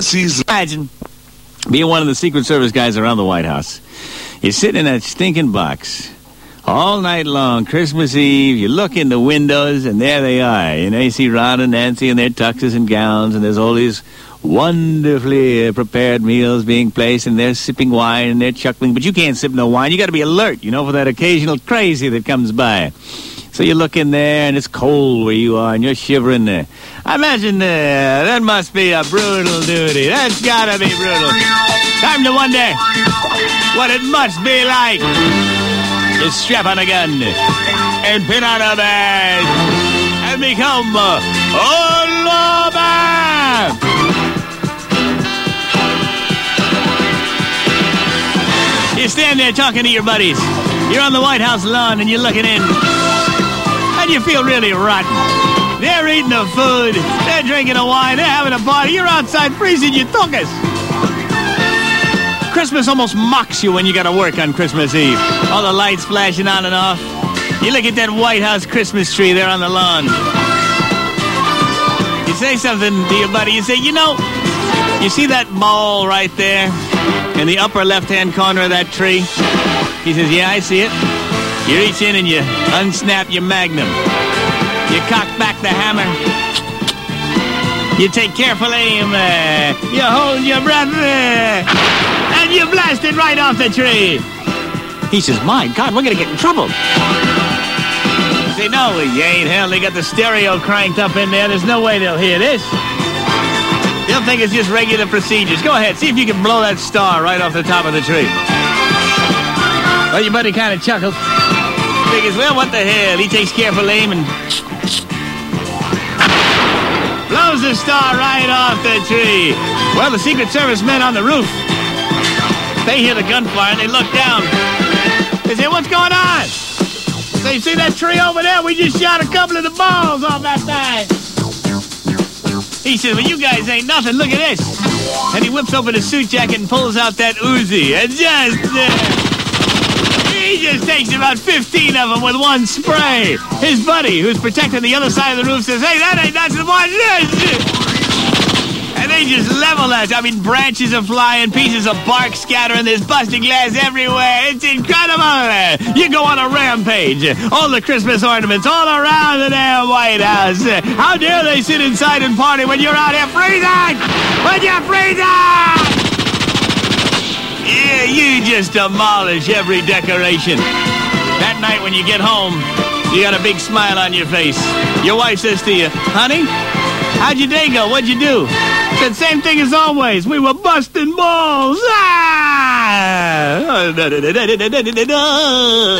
Imagine being one of the Secret Service guys around the White House. You're sitting in that stinking box all night long, Christmas Eve. You look in the windows, and there they are. You know, you see Ron and Nancy in their tuxes and gowns, and there's all these wonderfully prepared meals being placed, and they're sipping wine, and they're chuckling. But you can't sip no wine. You got to be alert, you know, for that occasional crazy that comes by. So you look in there, and it's cold where you are, and you're shivering there. I imagine that must be a brutal duty. That's gotta be brutal. Time to wonder what it must be like to strap on a gun and pin on a badge and become a lawman. You stand there talking to your buddies. You're on the White House lawn, and you're looking in. And you feel really rotten. They're eating the food. They're drinking the wine. They're having a party. You're outside freezing your tuchus. Christmas almost mocks you when you got to work on Christmas Eve. All the lights flashing on and off. You look at that White House Christmas tree there on the lawn. You say something to your buddy. You say, you know, you see that ball right there in the upper left-hand corner of that tree? He says, yeah, I see it. You reach in and you unsnap your magnum. You cock back the hammer. You take careful aim. You hold your breath. And you blast it right off the tree. He says, my God, we're going to get in trouble. You say, no, you ain't. Hell, they got the stereo cranked up in there. There's no way they'll hear this. They'll think it's just regular procedures. Go ahead, see if you can blow that star right off the top of the tree. Well, your buddy kind of chuckles. Figures, well, what the hell? He takes careful aim and blows the star right off the tree. Well, the Secret Service men on the roof, they hear the gunfire and they look down. They say, what's going on? They see that tree over there? We just shot a couple of the balls off that thing. He says, well, you guys ain't nothing. Look at this. And he whips open his suit jacket and pulls out that Uzi. And he just takes about 15 of them with one spray. His buddy, who's protecting the other side of the roof, says, hey, that ain't nothing to watch this. And they just level that. I mean, branches are flying, pieces of bark scattering, there's busted glass everywhere. It's incredible. You go on a rampage. All the Christmas ornaments all around the damn White House. How dare they sit inside and party when you're out here freezing? When you're freezing! Yeah, you just demolish every decoration. That night when you get home, you got a big smile on your face. Your wife says to you, honey, how'd your day go? What'd you do? Said, same thing as always. We were busting balls. Ah!